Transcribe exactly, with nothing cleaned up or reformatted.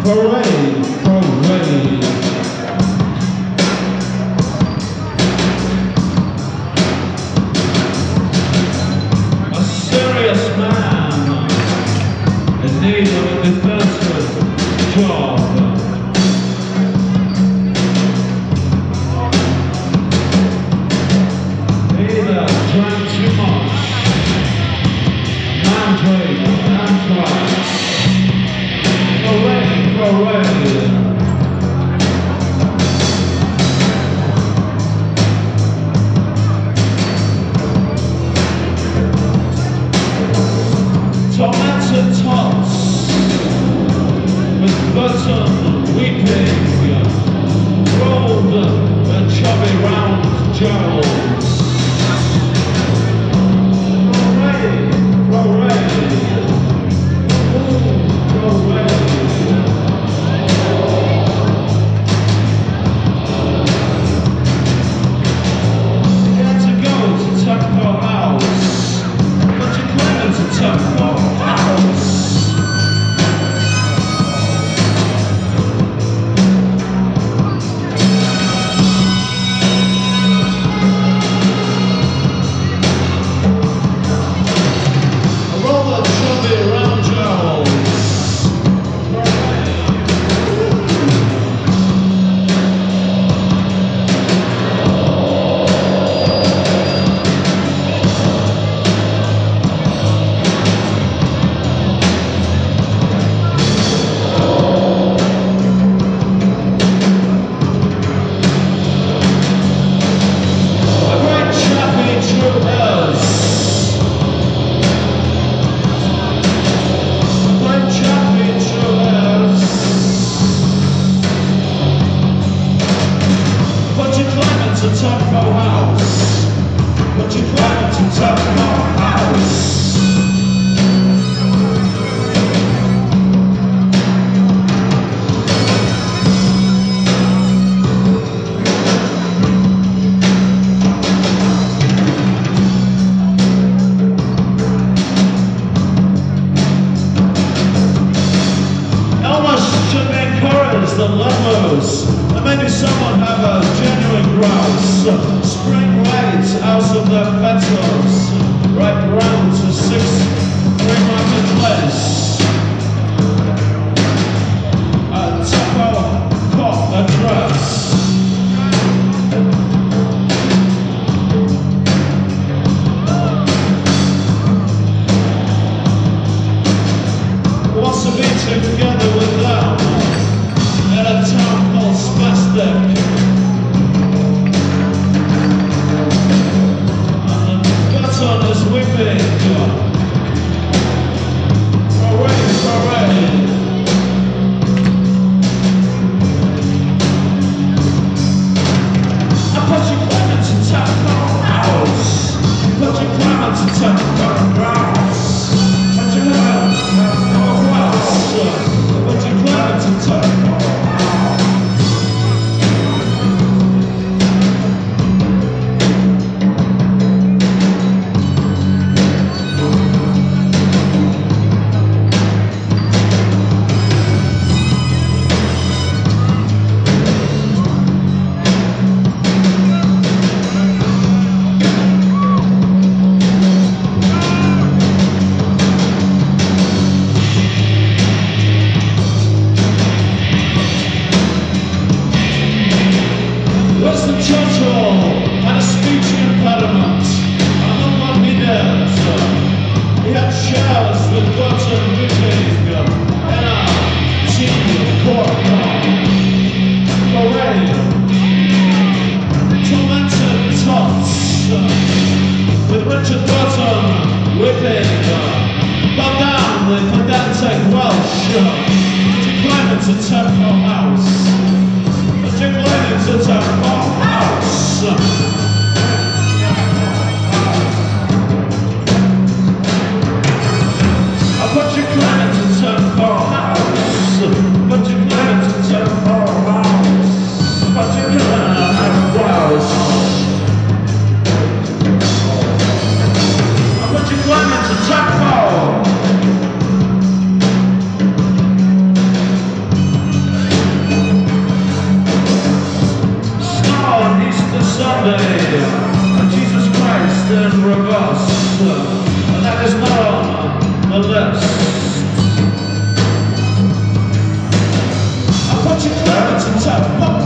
Parade, parade. A serious man in need of a defensive job. Either drank too much, mandrake, anthrax. Parade, parade. Tormented tots with button weeping, rolled and chubby round jowls. Parade, parade. Ooh, parade. Taco house, but you climb to Taco house. Almost should be encouraged the lovers, and maybe someone have a genuine grouse. Spring lights out of their petals, right round to six three market place. A Taco cop address. Wants to be together with them in a town called Spastic. Sun is whipping. Parade, parade. I put your climate to Taco house. Put your climate to Taco house. Put your climate to Taco house. Put your climate to Taco house. Winston Churchill had a speech impediment. I know what he did. He had shells with button whipping and a tea cork. Parade. Tormented tots with Richard Burton whipping. Bow down with pedantic Welsh. Declining to Taco house. Declining to Taco house. I put your climate to Taco house. Put your climate to Taco house. Put your climate to Taco house. I put your climate to Taco. So,